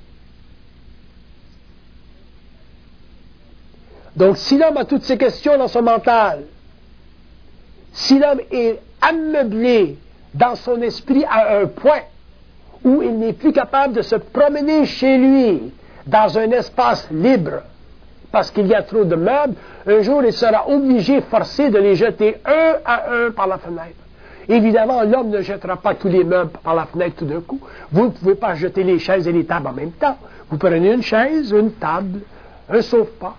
Donc, si l'homme a toutes ces questions dans son mental, si l'homme est ameublé dans son esprit à un point où il n'est plus capable de se promener chez lui dans un espace libre, parce qu'il y a trop de meubles, un jour il sera obligé, forcé de les jeter un à un par la fenêtre. Évidemment, l'homme ne jettera pas tous les meubles par la fenêtre tout d'un coup. Vous ne pouvez pas jeter les chaises et les tables en même temps. Vous prenez une chaise, une table, un sofa,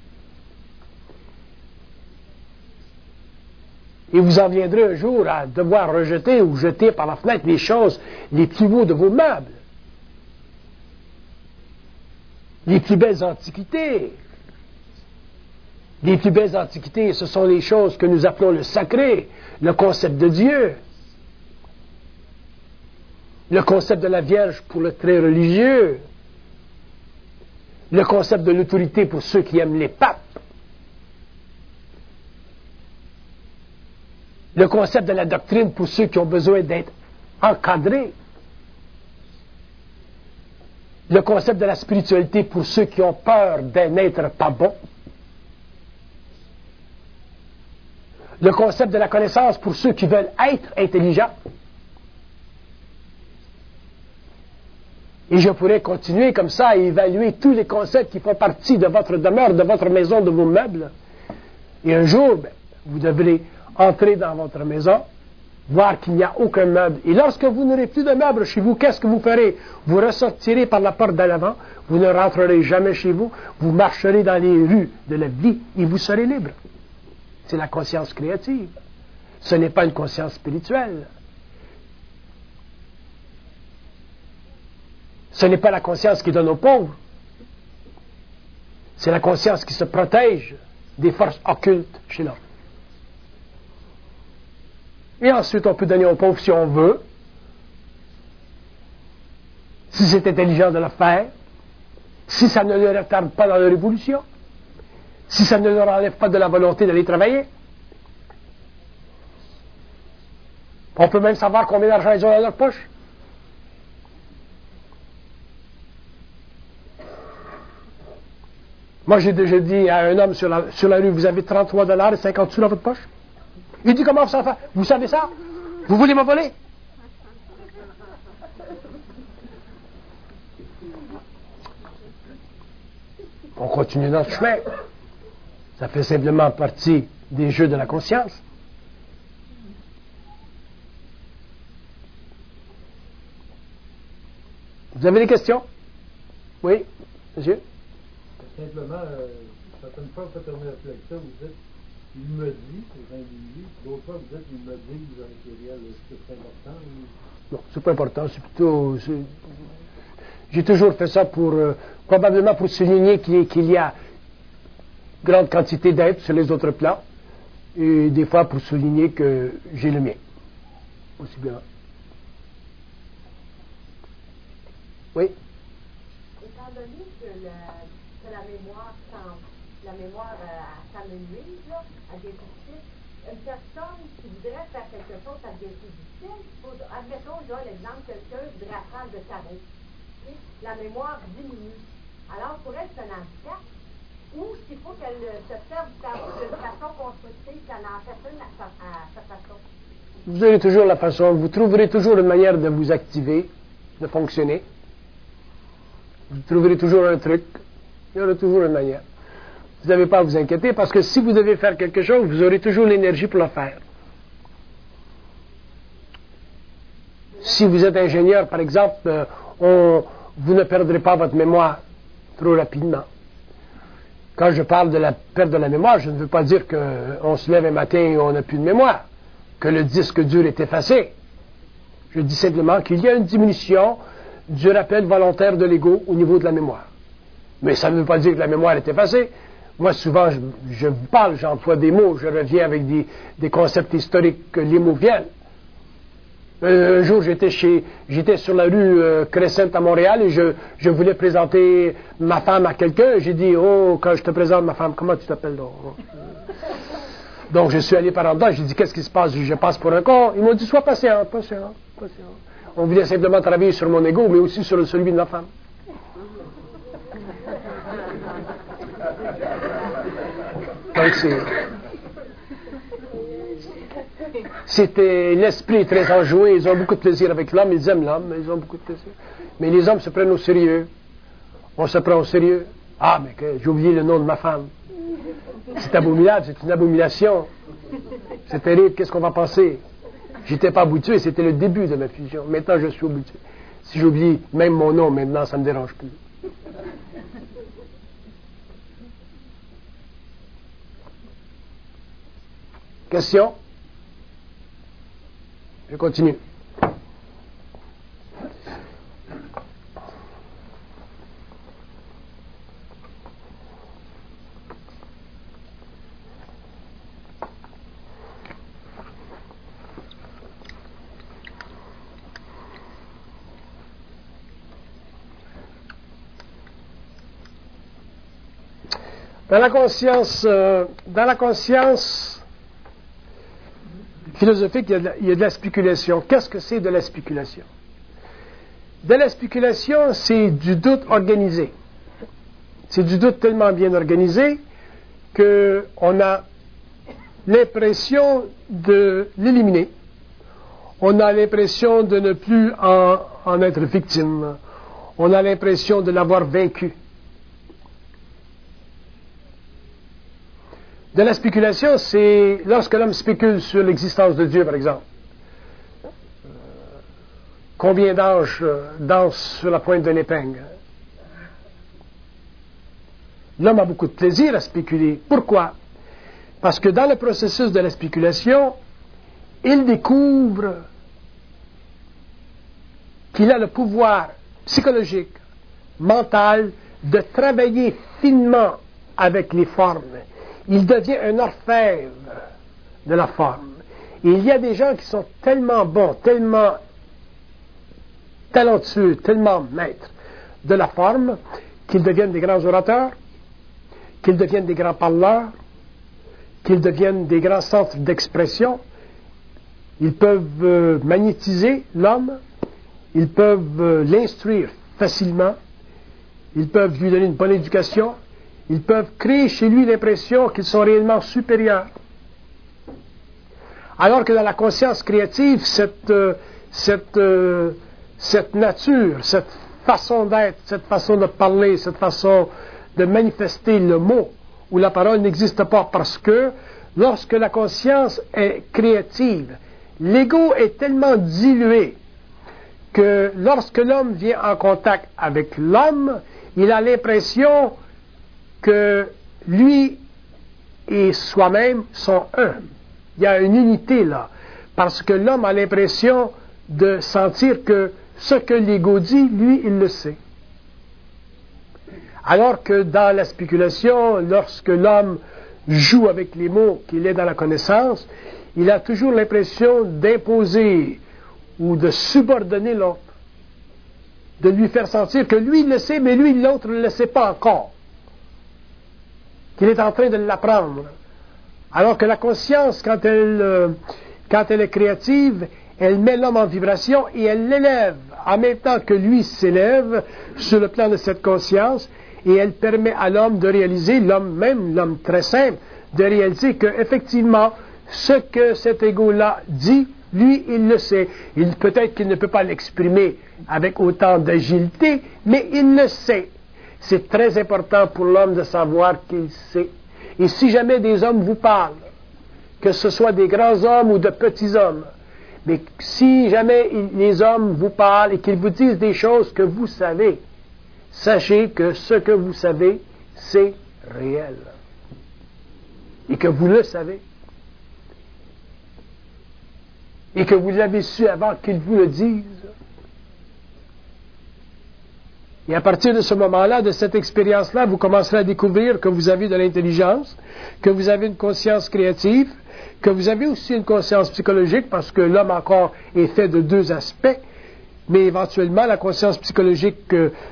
et vous en viendrez un jour à devoir rejeter ou jeter par la fenêtre les choses les plus beaux de vos meubles, les plus belles antiquités. Les plus belles antiquités, ce sont les choses que nous appelons le sacré, le concept de Dieu, le concept de la Vierge pour le très religieux, le concept de l'autorité pour ceux qui aiment les papes, le concept de la doctrine pour ceux qui ont besoin d'être encadrés, le concept de la spiritualité pour ceux qui ont peur d'être pas bons, le concept de la connaissance pour ceux qui veulent être intelligents. Et je pourrais continuer comme ça à évaluer tous les concepts qui font partie de votre demeure, de votre maison, de vos meubles. Et un jour, vous devrez entrer dans votre maison, voir qu'il n'y a aucun meuble. Et lorsque vous n'aurez plus de meubles chez vous, qu'est-ce que vous ferez? Vous ressortirez par la porte de l'avant, vous ne rentrerez jamais chez vous, vous marcherez dans les rues de la vie et vous serez libre. C'est la conscience créative. Ce n'est pas une conscience spirituelle. Ce n'est pas la conscience qui donne aux pauvres. C'est la conscience qui se protège des forces occultes chez l'homme. Et ensuite, on peut donner aux pauvres si on veut, si c'est intelligent de le faire, si ça ne les retarde pas dans leur évolution, si ça ne leur enlève pas de la volonté d'aller travailler. On peut même savoir combien d'argent ils ont dans leur poche. Moi, j'ai déjà dit à un homme sur la rue, vous avez 33 $ et 50 sous dans votre poche? Il dit, comment ça fait? Vous savez ça? Vous voulez me voler? On continue notre chemin. Ça fait simplement partie des jeux de la conscience. Vous avez des questions? Oui, monsieur? Simplement, certaines fois, vous faites une réflexion, vous dites « il me dit » aux individus, d'autres fois, vous dites « il me dit » vous avez pluriel. Est-ce que c'est important? Non, c'est pas important, c'est plutôt... J'ai toujours fait ça probablement pour souligner qu'il y a grande quantité d'êtres sur les autres plans, et des fois pour souligner que j'ai le mien. Aussi bien. Oui? Étant donné que la mémoire ça me nuise, à des difficile, une personne qui voudrait faire quelque chose à des difficile, admettons, là, l'exemple, quelqu'un voudrait apprendre le tarot. La mémoire diminue. Alors, pour elle, c'est un handicap, ou s'il faut qu'elle se serve du tarot d'une façon constructive, qu'elle en fait une à sa façon. Vous aurez toujours la façon, vous trouverez toujours une manière de vous activer, de fonctionner. Vous trouverez toujours un truc. Il y aura toujours une manière. Vous n'avez pas à vous inquiéter, parce que si vous devez faire quelque chose, vous aurez toujours l'énergie pour le faire. Si vous êtes ingénieur, par exemple, vous ne perdrez pas votre mémoire trop rapidement. Quand je parle de la perte de la mémoire, je ne veux pas dire qu'on se lève un matin et on n'a plus de mémoire, que le disque dur est effacé. Je dis simplement qu'il y a une diminution du rappel volontaire de l'ego au niveau de la mémoire. Mais ça ne veut pas dire que la mémoire est effacée. Moi, souvent, je vous parle, j'emploie des mots, je reviens avec des concepts historiques, que les mots viennent. Un jour, j'étais sur la rue Crescent à Montréal et je voulais présenter ma femme à quelqu'un. J'ai dit, oh, quand je te présente ma femme, comment tu t'appelles donc? Donc, je suis allé par en dedans, j'ai dit, qu'est-ce qui se passe? Je passe pour un con. Ils m'ont dit, sois patient, patient, patient. On voulait simplement travailler sur mon ego, mais aussi sur celui de ma femme. Donc, c'était l'esprit très enjoué, ils ont beaucoup de plaisir avec l'homme, ils aiment l'homme, ils ont beaucoup de plaisir. Mais les hommes se prennent au sérieux. On se prend au sérieux. Ah, mais j'ai oublié le nom de ma femme. C'est abominable, c'est une abomination. C'est terrible, qu'est-ce qu'on va penser? J'étais pas habitué, c'était le début de ma fusion. Maintenant, je suis habitué. Si j'oublie même mon nom, maintenant, ça ne me dérange plus. Question? Je continue. Dans la conscience philosophique, il y a de la spéculation. Qu'est-ce que c'est de la spéculation? De la spéculation, c'est du doute organisé. C'est du doute tellement bien organisé qu'on a l'impression de l'éliminer. On a l'impression de ne plus en être victime. On a l'impression de l'avoir vaincu. De la spéculation, c'est lorsque l'homme spécule sur l'existence de Dieu, par exemple. Combien d'anges dansent sur la pointe d'un épingle? L'homme a beaucoup de plaisir à spéculer. Pourquoi? Parce que dans le processus de la spéculation, il découvre qu'il a le pouvoir psychologique, mental, de travailler finement avec les formes. Il devient un orfèvre de la forme. Et il y a des gens qui sont tellement bons, tellement talentueux, tellement maîtres de la forme, qu'ils deviennent des grands orateurs, qu'ils deviennent des grands parleurs, qu'ils deviennent des grands centres d'expression. Ils peuvent magnétiser l'homme, ils peuvent l'instruire facilement, ils peuvent lui donner une bonne éducation, ils peuvent créer chez lui l'impression qu'ils sont réellement supérieurs. Alors que dans la conscience créative, cette nature, cette façon d'être, cette façon de parler, cette façon de manifester le mot ou la parole n'existe pas, parce que lorsque la conscience est créative, l'ego est tellement dilué que lorsque l'homme vient en contact avec l'homme, il a l'impression que lui et soi-même sont un. Il y a une unité là, parce que l'homme a l'impression de sentir que ce que l'ego dit, lui, il le sait. Alors que dans la spéculation, lorsque l'homme joue avec les mots, qu'il est dans la connaissance, il a toujours l'impression d'imposer ou de subordonner l'autre, de lui faire sentir que lui, il le sait, mais lui, l'autre ne le sait pas encore, qu'il est en train de l'apprendre. Alors que la conscience, quand elle est créative, elle met l'homme en vibration et elle l'élève en même temps que lui s'élève sur le plan de cette conscience, et elle permet à l'homme de réaliser, l'homme très simple, de réaliser qu'effectivement, ce que cet ego-là dit, lui, il le sait. Peut-être qu'il ne peut pas l'exprimer avec autant d'agilité, mais il le sait. C'est très important pour l'homme de savoir qu'il sait. Et si jamais des hommes vous parlent, que ce soit des grands hommes ou de petits hommes, mais si jamais les hommes vous parlent et qu'ils vous disent des choses que vous savez, sachez que ce que vous savez, c'est réel. Et que vous le savez. Et que vous l'avez su avant qu'ils vous le disent. Et à partir de ce moment-là, de cette expérience-là, vous commencerez à découvrir que vous avez de l'intelligence, que vous avez une conscience créative, que vous avez aussi une conscience psychologique, parce que l'homme encore est fait de deux aspects, mais éventuellement la conscience psychologique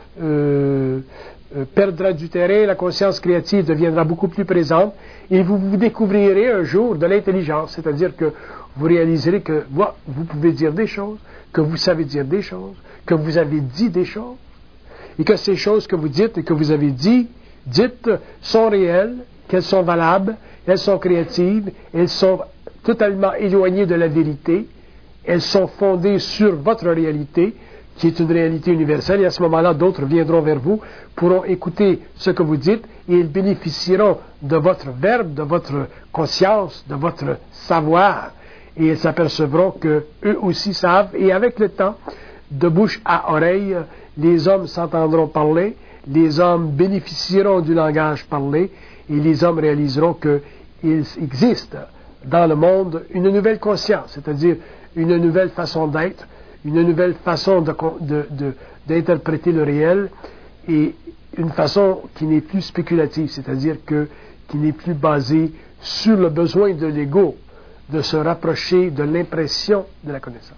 perdra du terrain, la conscience créative deviendra beaucoup plus présente, et vous découvrirez un jour de l'intelligence, c'est-à-dire que vous réaliserez que vous pouvez dire des choses, que vous savez dire des choses, que vous avez dit des choses, et que ces choses que vous dites et que vous avez dites sont réelles, qu'elles sont valables, elles sont créatives, elles sont totalement éloignées de la vérité, elles sont fondées sur votre réalité, qui est une réalité universelle, et à ce moment-là, d'autres viendront vers vous, pourront écouter ce que vous dites, et ils bénéficieront de votre verbe, de votre conscience, de votre savoir, et ils s'apercevront qu'eux aussi savent, et avec le temps, de bouche à oreille, les hommes s'entendront parler, les hommes bénéficieront du langage parlé, et les hommes réaliseront qu'il existe dans le monde une nouvelle conscience, c'est-à-dire une nouvelle façon d'être, une nouvelle façon d'interpréter le réel, et une façon qui n'est plus spéculative, c'est-à-dire qui n'est plus basée sur le besoin de l'ego de se rapprocher de l'impression de la connaissance.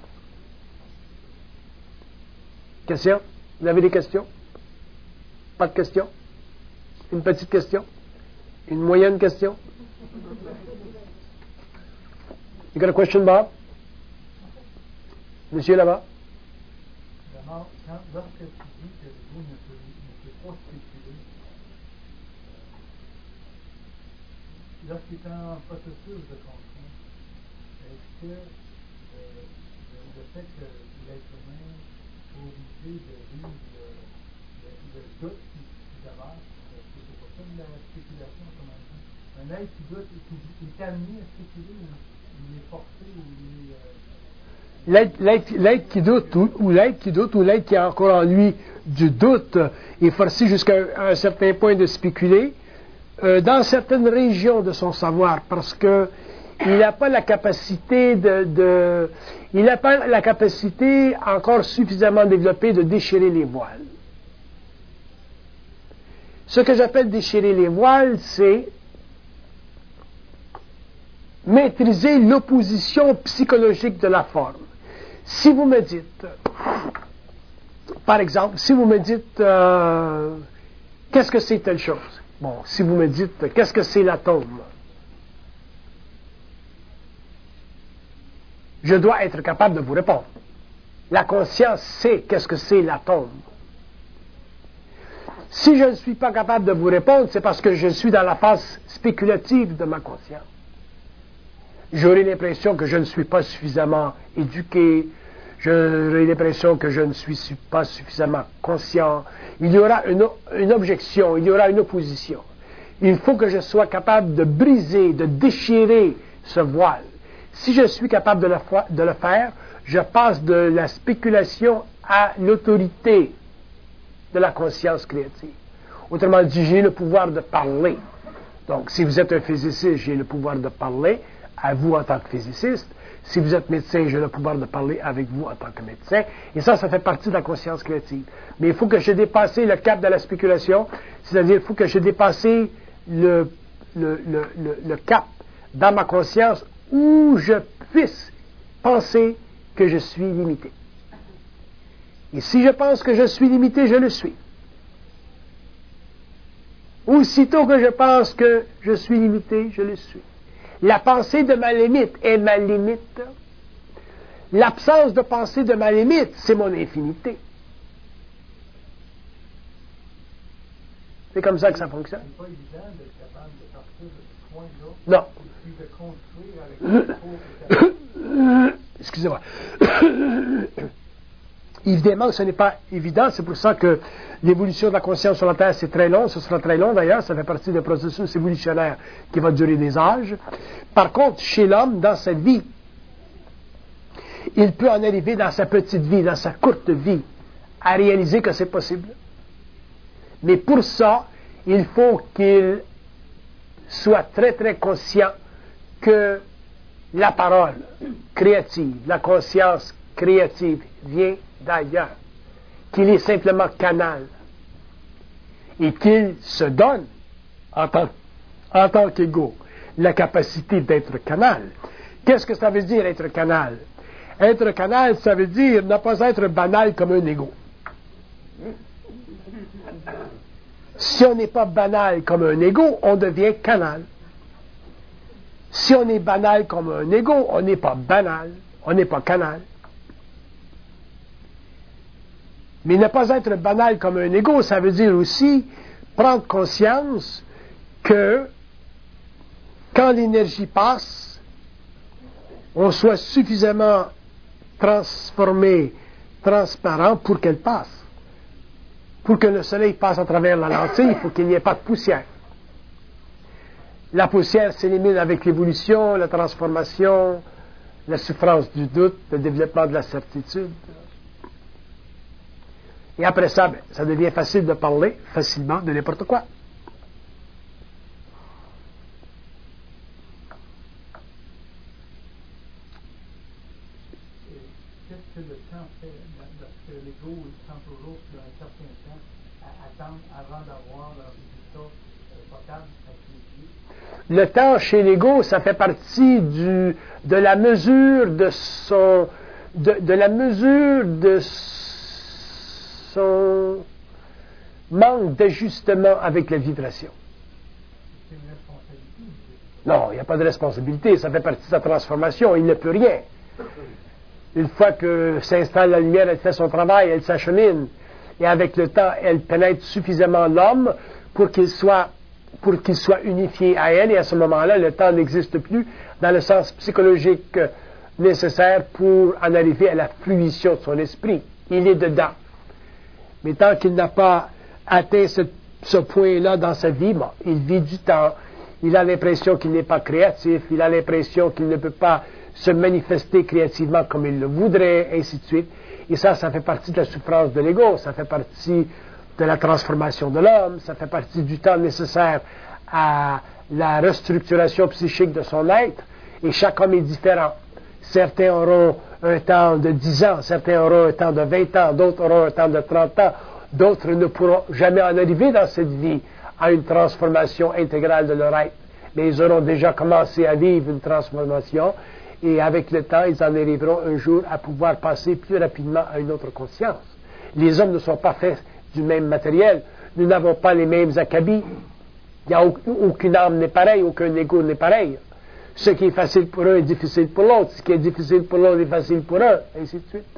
Question? Vous avez des questions? Pas de questions? Une petite question? Une moyenne question? You got a question, Bob? Monsieur là-bas? Lorsque tu dis que l'ego ne peut pas spéculer, lorsqu'il est en processus de conscience, est-ce que le fait que l'être humain est obligé de vivre le doute qui demeure, c'est pas ça de la spéculation, comme un être qui doute, qui est amené à spéculer, il est forcé, ou il est... L'être qui doute, ou l'être qui a encore en lui du doute, est forcé jusqu'à un certain point de spéculer, dans certaines régions de son savoir, parce que il n'a pas la capacité il n'a pas la capacité encore suffisamment développée de déchirer les voiles. Ce que j'appelle déchirer les voiles, c'est maîtriser l'opposition psychologique de la forme. Si vous me dites, par exemple, si vous me dites qu'est-ce que c'est telle chose? Bon, si vous me dites qu'est-ce que c'est l'atome? Je dois être capable de vous répondre. La conscience sait qu'est-ce que c'est l'atome. Si je ne suis pas capable de vous répondre, c'est parce que je suis dans la phase spéculative de ma conscience. J'aurai l'impression que je ne suis pas suffisamment éduqué, j'aurai l'impression que je ne suis pas suffisamment conscient. Il y aura une objection, il y aura une opposition. Il faut que je sois capable de briser, de déchirer ce voile. Si je suis capable de le faire, je passe de la spéculation à l'autorité de la conscience créative. Autrement dit, j'ai le pouvoir de parler. Donc, si vous êtes un physiciste, j'ai le pouvoir de parler à vous en tant que physiciste. Si vous êtes médecin, j'ai le pouvoir de parler avec vous en tant que médecin. Et ça fait partie de la conscience créative. Mais il faut que j'ai dépassé le cap de la spéculation, c'est-à-dire il faut que j'ai dépassé le cap dans ma conscience où je puisse penser que je suis limité. Et si je pense que je suis limité, je le suis. Aussitôt que je pense que je suis limité, je le suis. La pensée de ma limite est ma limite. L'absence de pensée de ma limite, c'est mon infinité. C'est comme ça que ça fonctionne. C'est pas évident d'être capable de partir de ce point-là. Non. Et puis de construire avec le Excusez-moi. Évidemment, ce n'est pas évident. C'est pour ça que l'évolution de la conscience sur la Terre, c'est très long. Ce sera très long, d'ailleurs. Ça fait partie d'un processus évolutionnaire qui va durer des âges. Par contre, chez l'homme, dans sa vie, il peut en arriver dans sa petite vie, dans sa courte vie, à réaliser que c'est possible. Mais pour ça, il faut qu'il soit très, très conscient que la parole créative, la conscience créative vient d'ailleurs, qu'il est simplement canal et qu'il se donne en tant qu'ego la capacité d'être canal. Qu'est-ce que ça veut dire être canal? Être canal, ça veut dire ne pas être banal comme un ego. Si on n'est pas banal comme un ego, on devient canal. Si on est banal comme un ego, on n'est pas banal, on n'est pas canal. Mais ne pas être banal comme un ego, ça veut dire aussi prendre conscience que quand l'énergie passe, on soit suffisamment transformé, transparent pour qu'elle passe. Pour que le soleil passe à travers la lentille, il faut qu'il n'y ait pas de poussière. La poussière s'élimine avec l'évolution, la transformation, la souffrance du doute, le développement de la certitude. Et après ça, ça devient facile de parler facilement de n'importe quoi. Qu'est-ce que le temps fait? Parce que l'ego, il prend toujours sur un certain temps à attendre avant d'avoir le résultat potable à ses yeux. Le temps chez l'ego, ça fait partie de la mesure de son manque d'ajustement avec la vibration. C'est une responsabilité. Non, il n'y a pas de responsabilité, ça fait partie de sa transformation, il ne peut rien. Une fois que s'installe la lumière, elle fait son travail, elle s'achemine, et avec le temps, elle pénètre suffisamment l'homme pour qu'il soit unifié à elle, et à ce moment-là, le temps n'existe plus dans le sens psychologique nécessaire pour en arriver à la fruition de son esprit. Il est dedans. Mais tant qu'il n'a pas atteint ce point-là dans sa vie, bon, il vit du temps, il a l'impression qu'il n'est pas créatif, il a l'impression qu'il ne peut pas se manifester créativement comme il le voudrait, ainsi de suite. Et ça fait partie de la souffrance de l'ego, ça fait partie de la transformation de l'homme, ça fait partie du temps nécessaire à la restructuration psychique de son être, et chaque homme est différent. Certains auront un temps de 10 ans, certains auront un temps de 20 ans, d'autres auront un temps de 30 ans, d'autres ne pourront jamais en arriver dans cette vie à une transformation intégrale de leur être. Mais ils auront déjà commencé à vivre une transformation, et avec le temps, ils en arriveront un jour à pouvoir passer plus rapidement à une autre conscience. Les hommes ne sont pas faits du même matériel. Nous n'avons pas les mêmes acabits. Il n'y a aucune âme n'est pareille, aucun ego n'est pareil. Ce qui est facile pour un est difficile pour l'autre. Ce qui est difficile pour l'autre est facile pour un, ainsi de suite.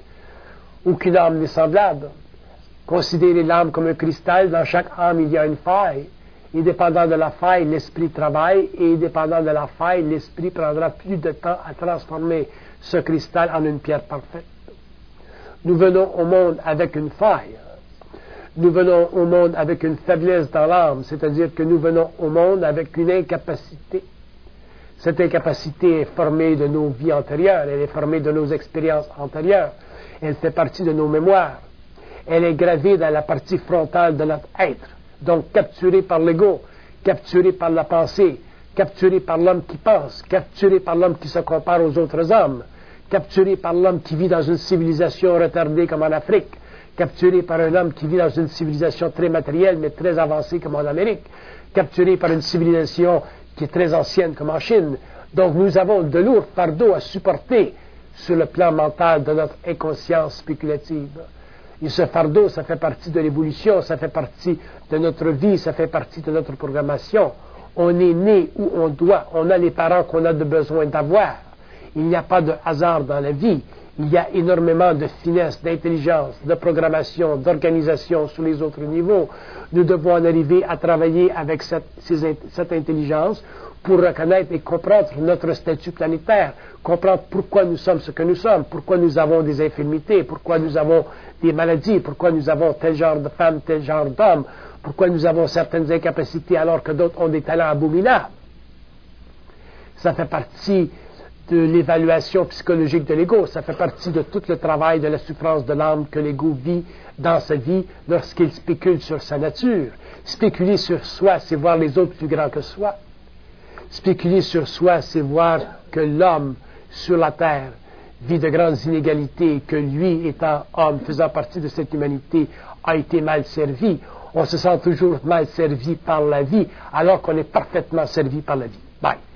Aucune âme n'est semblable. Considérez l'âme comme un cristal. Dans chaque âme, il y a une faille. Et dépendant de la faille, l'esprit travaille. Et dépendant de la faille, l'esprit prendra plus de temps à transformer ce cristal en une pierre parfaite. Nous venons au monde avec une faille. Nous venons au monde avec une faiblesse dans l'âme, c'est-à-dire que nous venons au monde avec une incapacité. Cette incapacité est formée de nos vies antérieures, elle est formée de nos expériences antérieures, elle fait partie de nos mémoires, elle est gravée dans la partie frontale de notre être, donc capturée par l'ego, capturée par la pensée, capturée par l'homme qui pense, capturée par l'homme qui se compare aux autres hommes, capturée par l'homme qui vit dans une civilisation retardée comme en Afrique, capturé par un homme qui vit dans une civilisation très matérielle mais très avancée comme en Amérique, capturé par une civilisation qui est très ancienne comme en Chine. Donc nous avons de lourds fardeaux à supporter sur le plan mental de notre inconscience spéculative. Et ce fardeau, ça fait partie de l'évolution, ça fait partie de notre vie, ça fait partie de notre programmation. On est né où on doit, on a les parents qu'on a besoin d'avoir. Il n'y a pas de hasard dans la vie. Il y a énormément de finesse, d'intelligence, de programmation, d'organisation sur les autres niveaux. Nous devons en arriver à travailler avec cette intelligence pour reconnaître et comprendre notre statut planétaire, comprendre pourquoi nous sommes ce que nous sommes, pourquoi nous avons des infirmités, pourquoi nous avons des maladies, pourquoi nous avons tel genre de femme, tel genre d'homme, pourquoi nous avons certaines incapacités alors que d'autres ont des talents abominables. Ça fait partie de l'évaluation psychologique de l'ego. Ça fait partie de tout le travail de la souffrance de l'âme que l'ego vit dans sa vie lorsqu'il spécule sur sa nature. Spéculer sur soi, c'est voir les autres plus grands que soi. Spéculer sur soi, c'est voir que l'homme sur la terre vit de grandes inégalités, que lui, étant homme, faisant partie de cette humanité, a été mal servi. On se sent toujours mal servi par la vie, alors qu'on est parfaitement servi par la vie. Bye.